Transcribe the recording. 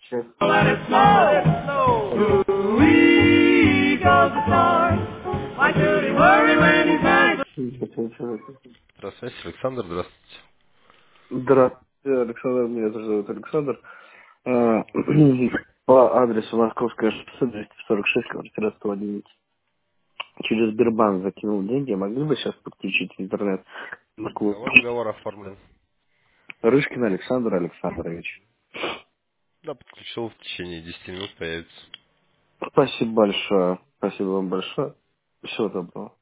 Сейчас. Let it snow, let it snow. Ooh-wee goes the star. Why should he worry when he's nice? Здравствуйте, Александр, здравствуйте. Здравствуйте, Александр, меня зовут Александр. А, По адресу Московская шоссе 246, квартира 111. Через Сбербанк закинул деньги. Могли бы сейчас подключить интернет? Москву. Договор оформлен. Рышкин Александр Александрович. Да, подключил в течение 10 минут появится. Спасибо большое. Спасибо вам большое. Всего доброго.